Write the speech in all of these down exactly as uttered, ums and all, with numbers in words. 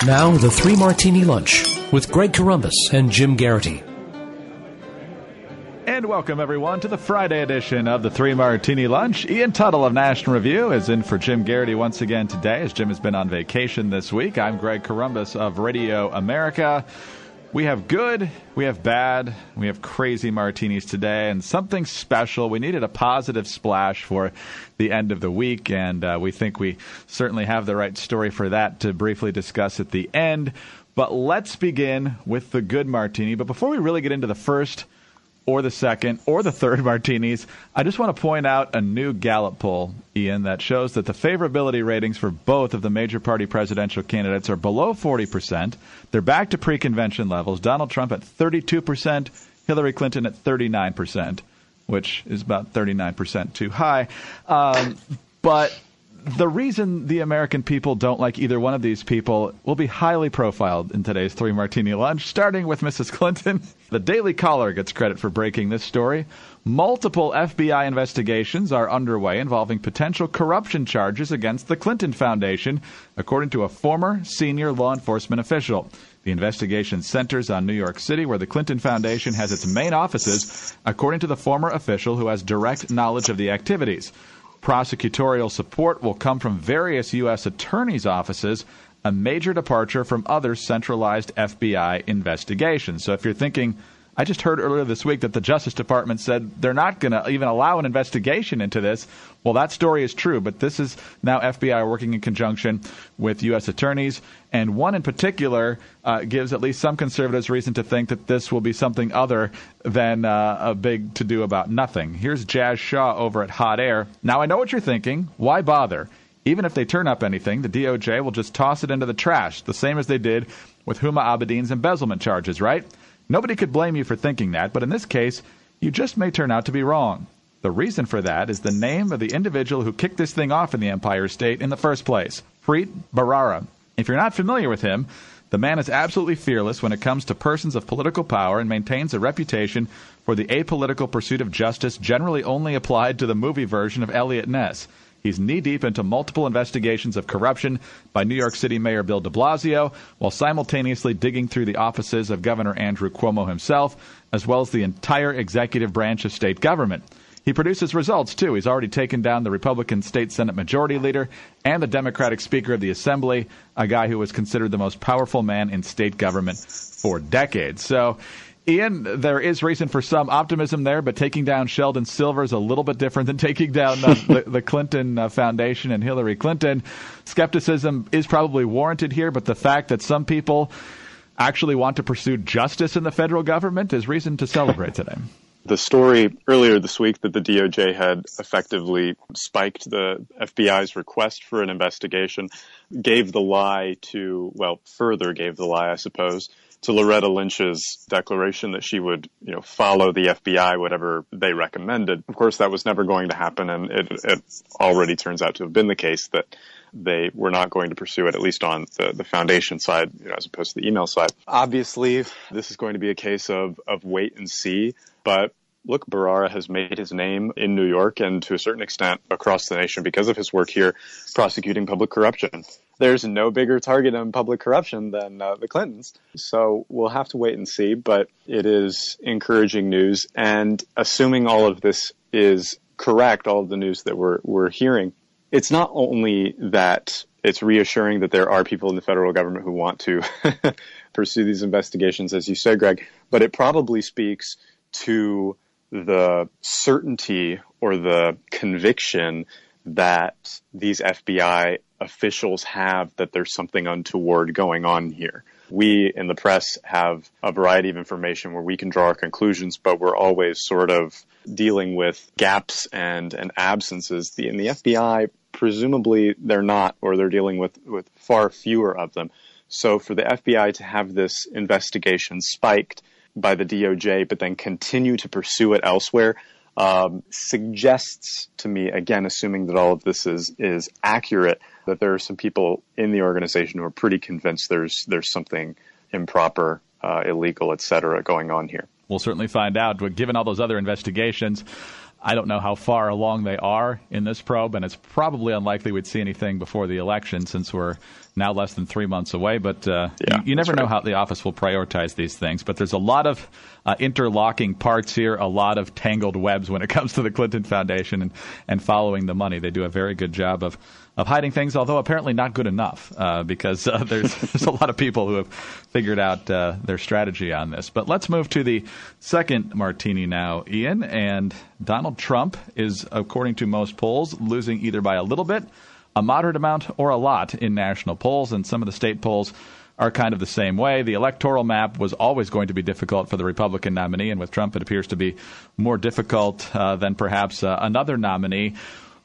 Now, the Three Martini Lunch with Greg Corombos and Jim Garrity. And welcome, everyone, to the Friday edition of the Three Martini Lunch. Ian Tuttle of National Review is in for Jim Garrity once again today, as Jim has been on vacation this week. I'm Greg Corombos of Radio America. We have good, we have bad, we have crazy martinis today, and something special. We needed a positive splash for the end of the week, and uh, we think we certainly have the right story for that to briefly discuss at the end. But let's begin with the good martini. But before we really get into the first or the second or the third martinis, I just want to point out a new Gallup poll, Ian, that shows that the favorability ratings for both of the major party presidential candidates are below forty percent. They're back to pre-convention levels. Donald Trump at thirty-two percent, Hillary Clinton at thirty-nine percent, which is about thirty-nine percent too high. Um, but the reason the American people don't like either one of these people will be highly profiled in today's Three Martini Lunch, starting with Missus Clinton. The Daily Caller gets credit for breaking this story. Multiple F B I investigations are underway involving potential corruption charges against the Clinton Foundation, according to a former senior law enforcement official. The investigation centers on New York City, where the Clinton Foundation has its main offices, according to the former official who has direct knowledge of the activities. Prosecutorial support will come from various U S attorneys' offices, a major departure from other centralized F B I investigations. So if you're thinking, I just heard earlier this week that the Justice Department said they're not going to even allow an investigation into this. Well, that story is true, but this is now F B I working in conjunction with U S attorneys, and one in particular uh, gives at least some conservatives reason to think that this will be something other than uh, a big to-do about nothing. Here's Jazz Shaw over at Hot Air. Now, I know what you're thinking. Why bother? Even if they turn up anything, the D O J will just toss it into the trash, the same as they did with Huma Abedin's embezzlement charges, right? Nobody could blame you for thinking that, but in this case, you just may turn out to be wrong. The reason for that is the name of the individual who kicked this thing off in the Empire State in the first place, Preet Bharara. If you're not familiar with him, the man is absolutely fearless when it comes to persons of political power and maintains a reputation for the apolitical pursuit of justice generally only applied to the movie version of Eliot Ness. He's knee-deep into multiple investigations of corruption by New York City Mayor Bill de Blasio, while simultaneously digging through the offices of Governor Andrew Cuomo himself, as well as the entire executive branch of state government. He produces results, too. He's already taken down the Republican State Senate Majority Leader and the Democratic Speaker of the Assembly, a guy who was considered the most powerful man in state government for decades. So, Ian, there is reason for some optimism there, but taking down Sheldon Silver is a little bit different than taking down uh, the, the Clinton uh, Foundation and Hillary Clinton. Skepticism is probably warranted here, but the fact that some people actually want to pursue justice in the federal government is reason to celebrate today. The story earlier this week that the D O J had effectively spiked the F B I's request for an investigation gave the lie to, well, further gave the lie, I suppose, to Loretta Lynch's declaration that she would, you know, follow the F B I, whatever they recommended. Of course, that was never going to happen, and it, it already turns out to have been the case that they were not going to pursue it, at least on the, the foundation side, you know, as opposed to the email side. Obviously, this is going to be a case of, of wait and see, but look, Bharara has made his name in New York and to a certain extent across the nation because of his work here prosecuting public corruption. There's no bigger target on public corruption than uh, the Clintons. So we'll have to wait and see, but it is encouraging news. And assuming all of this is correct, all of the news that we're, we're hearing, it's not only that it's reassuring that there are people in the federal government who want to pursue these investigations, as you said, Greg, but it probably speaks to the certainty or the conviction that these F B I officials have that there's something untoward going on here. We in the press have a variety of information where we can draw our conclusions, but we're always sort of dealing with gaps and, and absences. The, in the F B I, presumably they're not, or they're dealing with, with far fewer of them. So for the F B I to have this investigation spiked by the D O J, but then continue to pursue it elsewhere, um, suggests to me, again, assuming that all of this is, is accurate, that there are some people in the organization who are pretty convinced there's, there's something improper, uh, illegal, et cetera, going on here. We'll certainly find out. But given all those other investigations, I don't know how far along they are in this probe, and it's probably unlikely we'd see anything before the election since we're now less than three months away. But uh, yeah, you, you never right. know how the office will prioritize these things. But there's a lot of uh, interlocking parts here, a lot of tangled webs when it comes to the Clinton Foundation and, and following the money. They do a very good job of of hiding things, although apparently not good enough, uh, because uh, there's, there's a lot of people who have figured out uh, their strategy on this. But let's move to the second martini now, Ian. And Donald Trump is, according to most polls, losing either by a little bit, a moderate amount, or a lot in national polls. And some of the state polls are kind of the same way. The electoral map was always going to be difficult for the Republican nominee, and with Trump it appears to be more difficult uh, than perhaps uh, another nominee.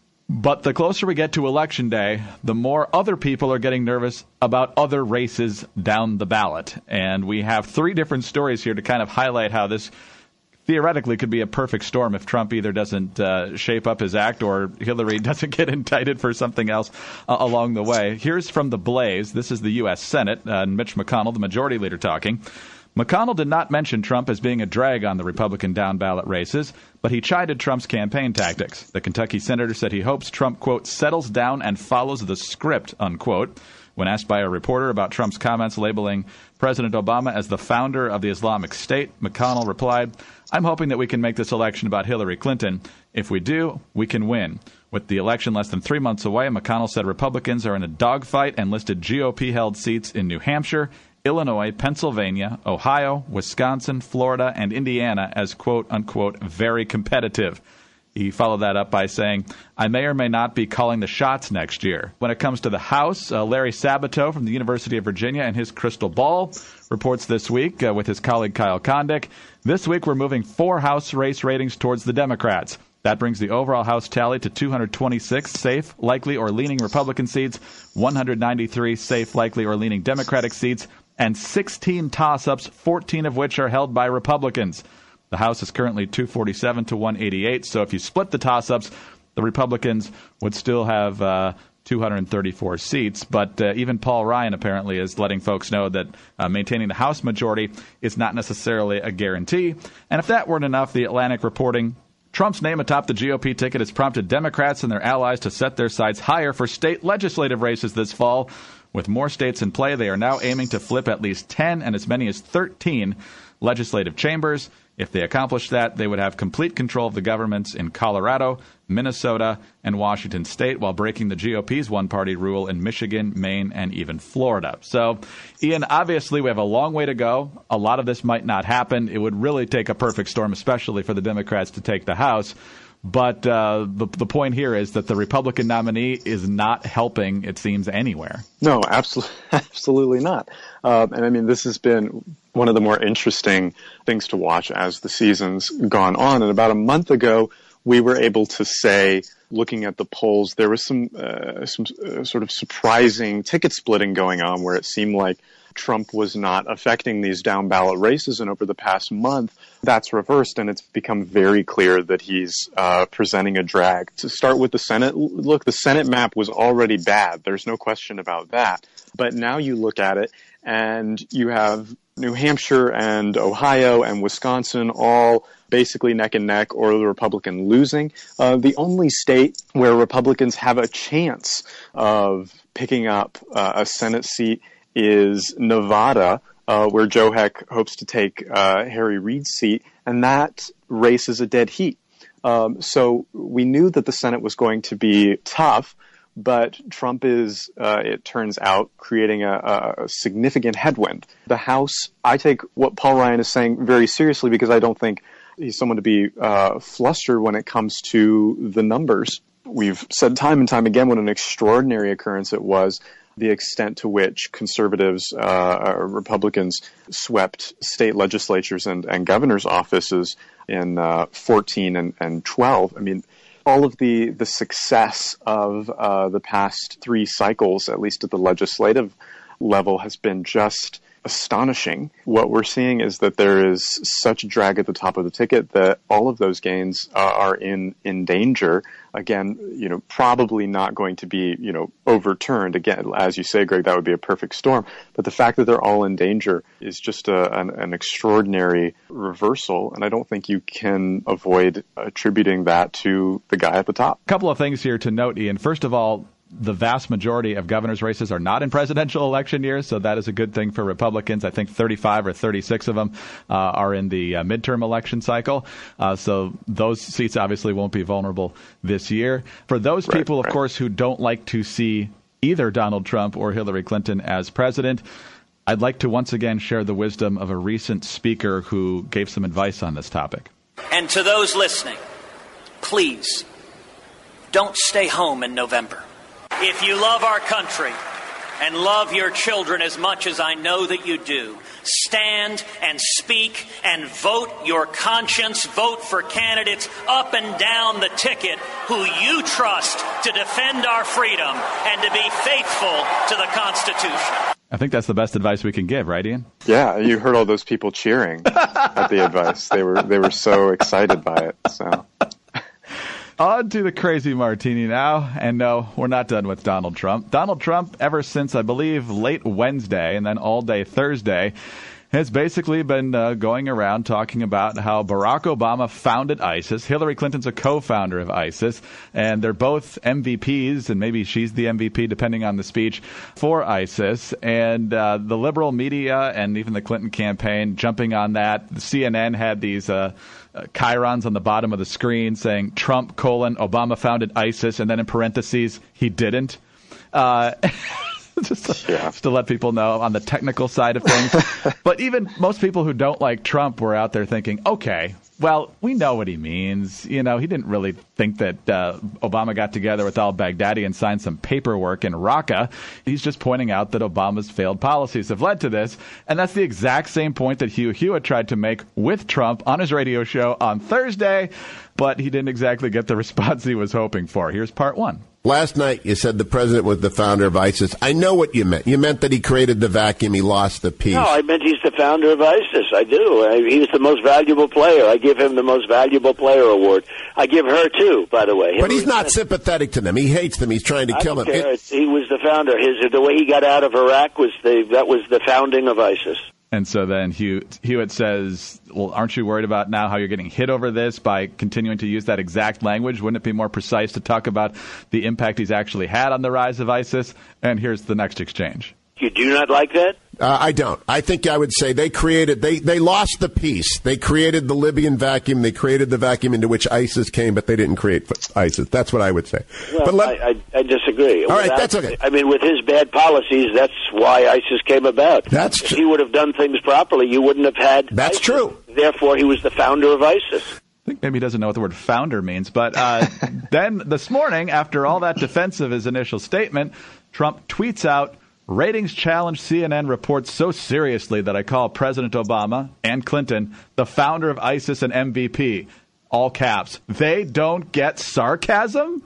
But the closer we get to Election Day, the more other people are getting nervous about other races down the ballot. And we have three different stories here to kind of highlight how this theoretically could be a perfect storm if Trump either doesn't uh, shape up his act or Hillary doesn't get indicted for something else uh, along the way. Here's from The Blaze. This is the U S Senate, uh, and Mitch McConnell, the majority leader, talking. McConnell did not mention Trump as being a drag on the Republican down-ballot races, but he chided Trump's campaign tactics. The Kentucky senator said he hopes Trump, quote, settles down and follows the script, unquote. When asked by a reporter about Trump's comments labeling President Obama as the founder of the Islamic State, McConnell replied, I'm hoping that we can make this election about Hillary Clinton. If we do, we can win. With the election less than three months away, McConnell said Republicans are in a dogfight and listed G O P-held seats in New Hampshire, Illinois, Pennsylvania, Ohio, Wisconsin, Florida, and Indiana as, quote, unquote, very competitive. He followed that up by saying, I may or may not be calling the shots next year. When it comes to the House, uh, Larry Sabato from the University of Virginia and his crystal ball reports this week uh, with his colleague Kyle Kondik. This week we're moving four House race ratings towards the Democrats. That brings the overall House tally to two hundred twenty-six safe, likely, or leaning Republican seats, one hundred ninety-three safe, likely, or leaning Democratic seats, and sixteen toss-ups, fourteen of which are held by Republicans. The House is currently two forty-seven to one eighty-eight, so if you split the toss-ups, the Republicans would still have uh, two hundred thirty-four seats. But uh, even Paul Ryan apparently is letting folks know that uh, maintaining the House majority is not necessarily a guarantee. And if that weren't enough, The Atlantic reporting Trump's name atop the G O P ticket has prompted Democrats and their allies to set their sights higher for state legislative races this fall. With more states in play, they are now aiming to flip at least ten and as many as thirteen legislative chambers. If they accomplish that, they would have complete control of the governments in Colorado, Minnesota, and Washington State, while breaking the G O P's one-party rule in Michigan, Maine, and even Florida. So, Ian, obviously we have a long way to go. A lot of this might not happen. It would really take a perfect storm, especially for the Democrats to take the House. But uh, the, the point here is that the Republican nominee is not helping, it seems, anywhere. No, absolutely, absolutely not. Um, and I mean, this has been one of the more interesting things to watch as the season's gone on. And about a month ago, we were able to say, looking at the polls, there was some uh, some uh, sort of surprising ticket splitting going on where it seemed like Trump was not affecting these down ballot races. And over the past month, that's reversed, and it's become very clear that he's uh, presenting a drag. To start with the Senate, look, the Senate map was already bad. There's no question about that. But now you look at it, and you have New Hampshire and Ohio and Wisconsin all basically neck and neck, or the Republican losing. Uh, the only state where Republicans have a chance of picking up uh, a Senate seat is Nevada, uh, where Joe Heck hopes to take uh, Harry Reid's seat, and that race is a dead heat. Um, so we knew that the Senate was going to be tough, but Trump is, uh, it turns out, creating a, a significant headwind. The House, I take what Paul Ryan is saying very seriously because I don't think he's someone to be uh, flustered when it comes to the numbers. We've said time and time again what an extraordinary occurrence it was, the extent to which conservatives, uh, Republicans swept state legislatures and, and governor's offices in uh, fourteen and, and twelve. I mean, all of the, the success of uh, the past three cycles, at least at the legislative level, has been just astonishing. What we're seeing is that there is such drag at the top of the ticket that all of those gains uh, are in, in danger. Again, you know, probably not going to be, you know, overturned. Again, as you say, Greg, that would be a perfect storm. But the fact that they're all in danger is just a, an, an extraordinary reversal. And I don't think you can avoid attributing that to the guy at the top. A couple of things here to note, Ian. First of all, the vast majority of governor's races are not in presidential election years, so that is a good thing for Republicans. I think thirty-five or thirty-six of them uh, are in the uh, midterm election cycle, uh, so those seats obviously won't be vulnerable this year. For those right, people, of right. course, who don't like to see either Donald Trump or Hillary Clinton as president, I'd like to once again share the wisdom of a recent speaker who gave some advice on this topic. And to those listening, please don't stay home in November. If you love our country and love your children as much as I know that you do, stand and speak and vote your conscience. Vote for candidates up and down the ticket who you trust to defend our freedom and to be faithful to the Constitution. I think that's the best advice we can give, right, Ian? Yeah, you heard all those people cheering at the advice. They were they were so excited by it. So. On to the crazy martini now. And no, we're not done with Donald Trump. Donald Trump, ever since, I believe, late Wednesday and then all day Thursday, has basically been uh, going around talking about how Barack Obama founded ISIS. Hillary Clinton's a co-founder of ISIS, and they're both M V Ps, and maybe she's the M V P, depending on the speech, for ISIS. And uh, the liberal media and even the Clinton campaign jumping on that. The C N N had these uh, uh, chyrons on the bottom of the screen saying Trump, colon, Obama founded ISIS, and then in parentheses, he didn't. Uh Just to, yeah. just to let people know on the technical side of things. But even most people who don't like Trump were out there thinking, okay, well, we know what he means. You know, he didn't really think that uh, Obama got together with al-Baghdadi and signed some paperwork in Raqqa. He's just pointing out that Obama's failed policies have led to this. And that's the exact same point that Hugh Hewitt tried to make with Trump on his radio show on Thursday, but he didn't exactly get the response he was hoping for. Here's part one. Last night, you said the president was the founder of ISIS. I know what you meant. You meant that he created the vacuum. He lost the peace. No, I meant he's the founder of ISIS. I do. I, he was the most valuable player. I give him the most valuable player award. I give her, too, by the way. But Hillary he's not Clinton. sympathetic to them. He hates them. He's trying to I kill don't them. care. It, he was the founder. His The way he got out of Iraq, was the that was the founding of ISIS. And so then Hew- Hewitt says, well, aren't you worried about now how you're getting hit over this by continuing to use that exact language? Wouldn't it be more precise to talk about the impact he's actually had on the rise of ISIS? And here's the next exchange. You do not like that? Uh, I don't. I think I would say they created, they, they lost the peace. They created the Libyan vacuum. They created the vacuum into which ISIS came, but they didn't create ISIS. That's what I would say. Well, but let, I, I, I disagree. All right, Without, that's okay. I mean, with his bad policies, that's why ISIS came about. That's if true. he would have done things properly, you wouldn't have had That's ISIS. true. Therefore, he was the founder of ISIS. I think maybe he doesn't know what the word founder means. But uh, then this morning, after all that defense of his initial statement, Trump tweets out, ratings challenge C N N reports so seriously that I call President Obama and Clinton the founder of ISIS and M V P. All caps. They don't get sarcasm?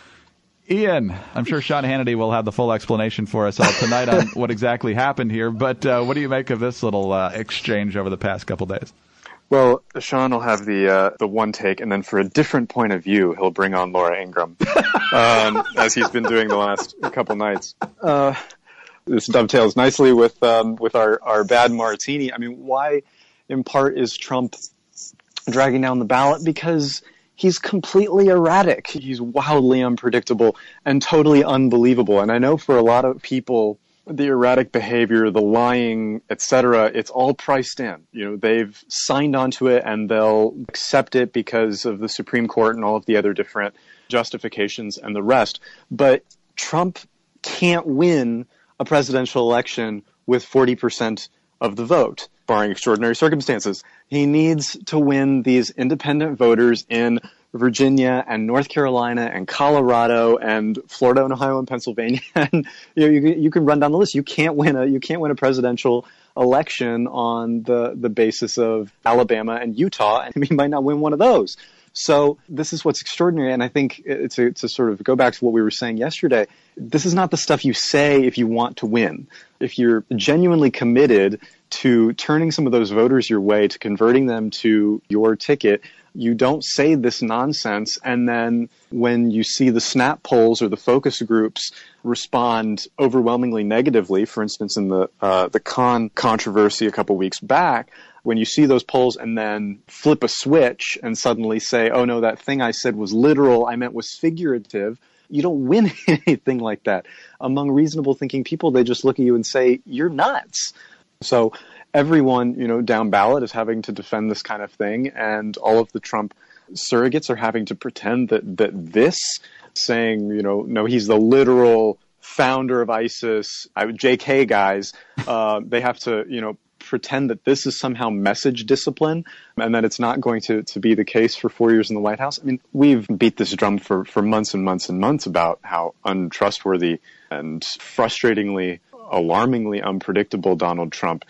Ian, I'm sure Sean Hannity will have the full explanation for us all tonight on what exactly happened here. But uh, what do you make of this little uh, exchange over the past couple days? Well, Sean will have the uh, the one take, and then for a different point of view, he'll bring on Laura Ingraham, um, as he's been doing the last couple nights. Uh, this dovetails nicely with um, with our, our bad martini. I mean, why, in part, is Trump dragging down the ballot? Because he's completely erratic. He's wildly unpredictable and totally unbelievable. And I know for a lot of people, the erratic behavior, the lying, et cetera, it's all priced in. You know, they've signed onto it and they'll accept it because of the Supreme Court and all of the other different justifications and the rest. But Trump can't win a presidential election with forty percent of the vote, barring extraordinary circumstances. He needs to win these independent voters in Virginia and North Carolina and Colorado and Florida and Ohio and Pennsylvania. And you know, you, you can run down the list. You can't win a you can't win a presidential election on the the basis of Alabama and Utah, and he might not win one of those. So this is what's extraordinary. And I think it's a, to sort of go back to what we were saying yesterday, this is not the stuff you say if you want to win. If you're genuinely committed to turning some of those voters your way, to converting them to your ticket, you don't say this nonsense, and then when you see the snap polls or the focus groups respond overwhelmingly negatively, for instance, in the uh, the Khan controversy a couple weeks back, when you see those polls and then flip a switch and suddenly say, oh no, that thing I said was literal, I meant was figurative, you don't win anything like that. Among reasonable thinking people, they just look at you and say, you're nuts. So everyone, you know, down ballot is having to defend this kind of thing, and all of the Trump surrogates are having to pretend that, that this, saying, you know, no, he's the literal founder of ISIS, I, J K guys, uh, they have to, you know, pretend that this is somehow message discipline and that it's not going to, to be the case for four years in the White House. I mean, we've beat this drum for, for months and months and months about how untrustworthy and frustratingly, alarmingly unpredictable Donald Trump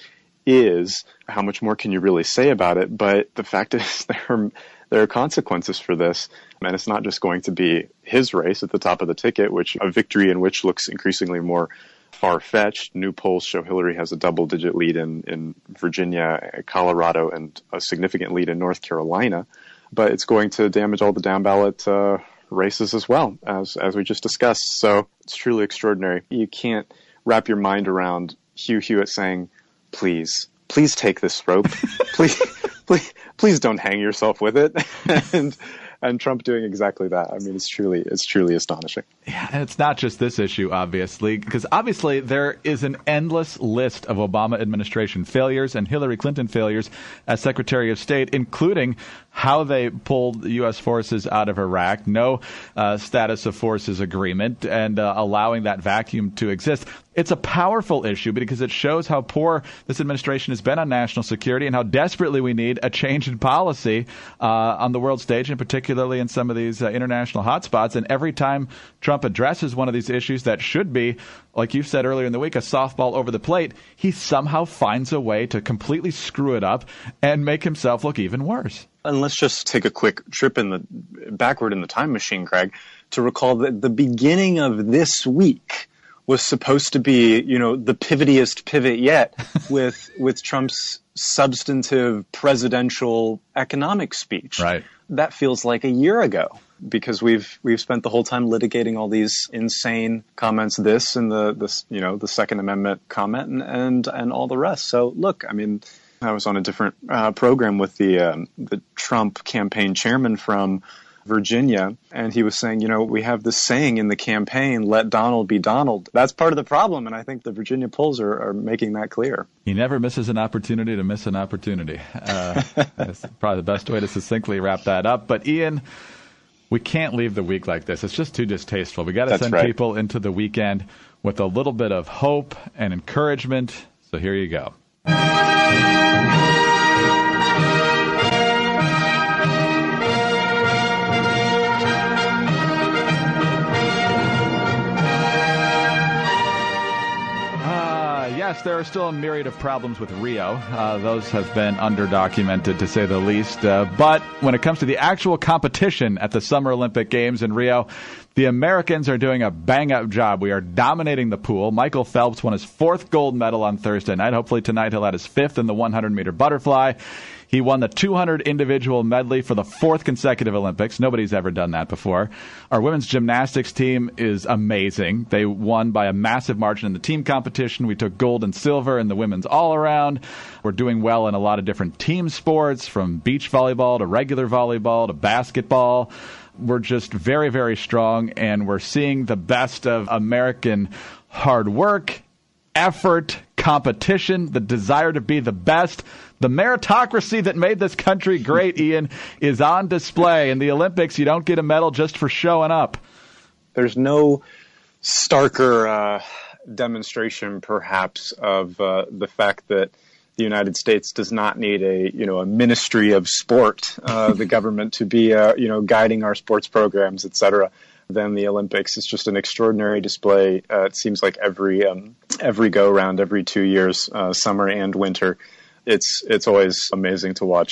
is. How much more can you really say about it? But the fact is there are, there are consequences for this. And it's not just going to be his race at the top of the ticket, which a victory in which looks increasingly more far-fetched. New polls show Hillary has a double-digit lead in, in Virginia, Colorado, and a significant lead in North Carolina. But it's going to damage all the down-ballot uh, races as well, as as we just discussed. So it's truly extraordinary. You can't wrap your mind around Hugh Hewitt saying, please, please take this rope. please, please, please don't hang yourself with it. and and Trump doing exactly that. I mean, it's truly, it's truly astonishing. Yeah, and it's not just this issue, obviously, because obviously there is an endless list of Obama administration failures and Hillary Clinton failures as Secretary of State, including how they pulled U S forces out of Iraq, no uh, status of forces agreement, and uh, allowing that vacuum to exist. It's a powerful issue because it shows how poor this administration has been on national security and how desperately we need a change in policy uh, on the world stage, and particularly in some of these uh, international hotspots. And every time Trump addresses one of these issues that should be, like you said earlier in the week, a softball over the plate, he somehow finds a way to completely screw it up and make himself look even worse. And let's just take a quick trip in the backward in the time machine, Greg, to recall that the beginning of this week was supposed to be, you know, the pivotiest pivot yet with with Trump's substantive presidential economic speech. Right. That feels like a year ago because we've we've spent the whole time litigating all these insane comments, this and the this you know the Second Amendment comment and and, and all the rest. So look, I mean, I was on a different uh, program with the um, the Trump campaign chairman from Virginia, and he was saying, you know, we have this saying in the campaign, let Donald be Donald. That's part of the problem, and I think the Virginia polls are, are making that clear. He never misses an opportunity to miss an opportunity. Uh, that's probably the best way to succinctly wrap that up. But, Ian, we can't leave the week like this. It's just too distasteful. We got to send right. people into the weekend with a little bit of hope and encouragement. So here you go. Yes, there are still a myriad of problems with Rio. Uh, those have been underdocumented, to say the least. Uh, but when it comes to the actual competition at the Summer Olympic Games in Rio, the Americans are doing a bang-up job. We are dominating the pool. Michael Phelps won his fourth gold medal on Thursday night. Hopefully tonight he'll add his fifth in the one hundred meter butterfly. He won the two hundred individual medley for the fourth consecutive Olympics. Nobody's ever done that before. Our women's gymnastics team is amazing. They won by a massive margin in the team competition. We took gold and silver in the women's all-around. We're doing well in a lot of different team sports, from beach volleyball to regular volleyball to basketball. We're just very, very strong, and we're seeing the best of American hard work, effort, competition, the desire to be the best. The meritocracy that made this country great, Ian, is on display. In the Olympics, you don't get a medal just for showing up. There's no starker uh, demonstration, perhaps, of uh, the fact that the United States does not need a, you know, a ministry of sport, uh, the government to be, uh, you know, guiding our sports programs, et cetera, than the Olympics. It's just an extraordinary display. Uh, it seems like every um, every go round, every two years, uh, summer and winter. It's it's always amazing to watch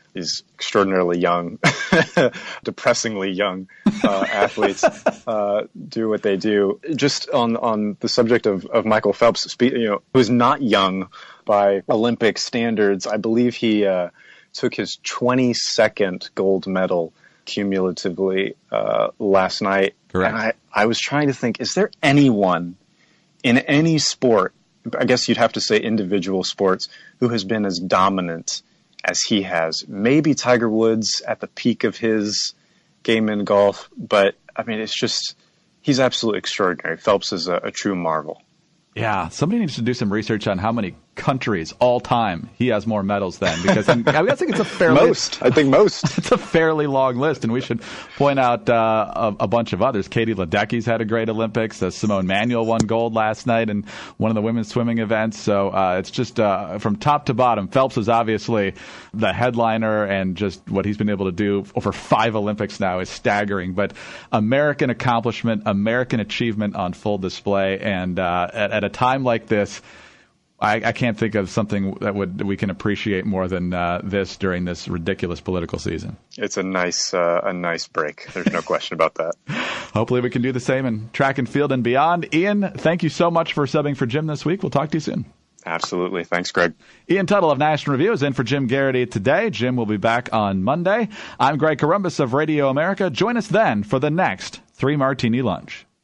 these extraordinarily young, depressingly young uh, athletes uh, do what they do. Just on, on the subject of, of Michael Phelps, you know, who's not young by Olympic standards, I believe he uh, took his twenty-second gold medal cumulatively uh, last night. Correct. And I, I was trying to think, is there anyone in any sport, I guess you'd have to say individual sports, who has been as dominant as he has? Maybe Tiger Woods at the peak of his game in golf, but I mean, it's just, he's absolutely extraordinary. Phelps is a, a true marvel. Yeah, somebody needs to do some research on how many countries all time he has more medals than, because I'm, I think it's a fairly most. I think most. It's a fairly long list, and we should point out uh, a, a bunch of others. Katie Ledecky's had a great Olympics. Uh, Simone Manuel won gold last night in one of the women's swimming events. So uh, it's just uh, from top to bottom. Phelps is obviously the headliner, and just what he's been able to do over five Olympics now is staggering. But American accomplishment, American achievement on full display, and uh, at, at a time like this, I, I can't think of something that would that we can appreciate more than uh, this during this ridiculous political season. It's a nice uh, a nice break. There's no question about that. Hopefully we can do the same in track and field and beyond. Ian, thank you so much for subbing for Jim this week. We'll talk to you soon. Absolutely. Thanks, Greg. Ian Tuttle of National Review is in for Jim Garrity today. Jim will be back on Monday. I'm Greg Corombos of Radio America. Join us then for the next Three Martini Lunch.